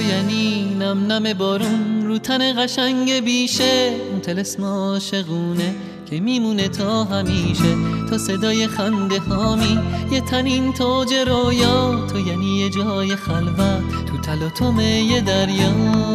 یعنی نم نم بارون رو تن قشنگ بیشه، اون طلسم عاشقونه که میمونه تا همیشه. تو صدای خنده هامی یه تنین تاج رویا، تو یعنی یه جای خلوت تو تلاطم یه دریا.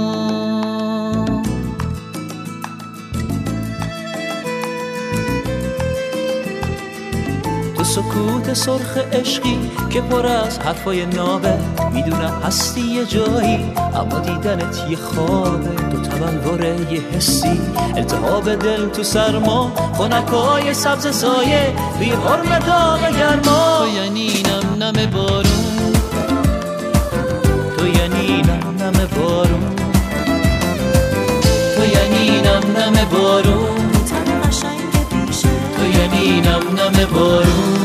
تو سکوت سرخ عشقی که پر از حرفای نابه، میدونم هستی یه جایی اما دیدنت یه خوابه. تو تبلور یه حسی، التهاب دل تو سرما، خنکای سبز سایه توی حرم داغ گرما. تو یعنی نم نم بارون، تو یعنی نم نم بارون، تو یعنی نم نم بارون، تن قشنگ بیشه، تو یعنی نم نم بارون.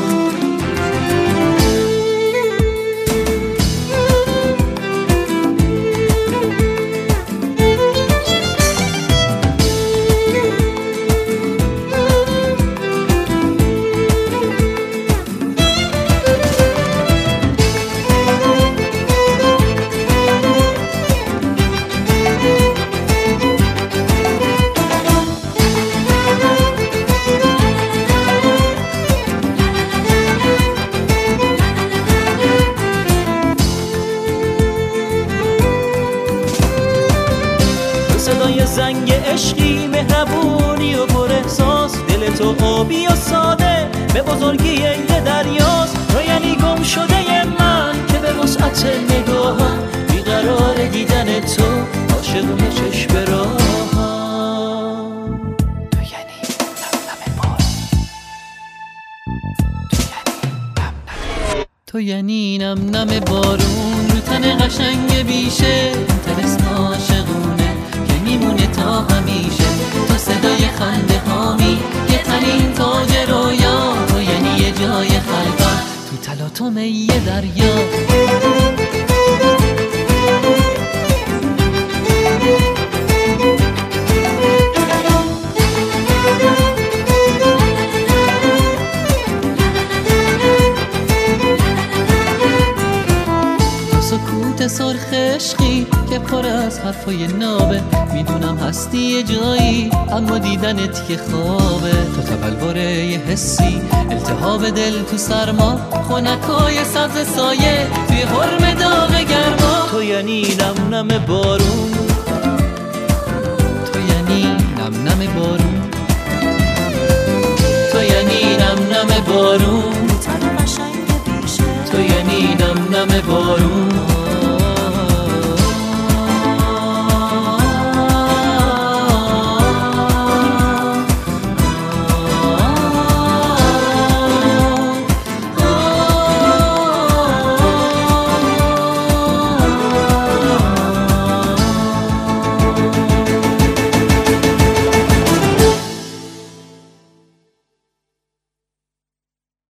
صدای زنگ عشقی، مهربونی و پر احساس، دل تو آبی و ساده به بزرگی یه دریاست. تو یعنی گم شده من که به وسعت نگاهم بیقرار دیدن تو، عاشقونه چشم راهم. تو یعنی نم نم بارون، تو یعنی نم نم بارون رو تن قشنگ بیشه، طلسم عاشقونه که میمونه تا همیشه. تو صدای خنده هامی یه تنین تاج رویا، تو یعنی یه جای خلوت تو تلاطم یه دریا. سکوت سرخ عشقی که پر از حرفای نابه، میدونم هستی یه جایی اما دیدنت یه خوابه. تو تبلور یه حسی، التهاب دل تو سرما، خنکای سبز سایه توی حرم داغ گرما. تو یعنی نم نم بارون، تو یعنی نم نم بارون، تو یعنی نم نم بارون، تن قشنگ بیشه، تو یعنی نم نم بارون.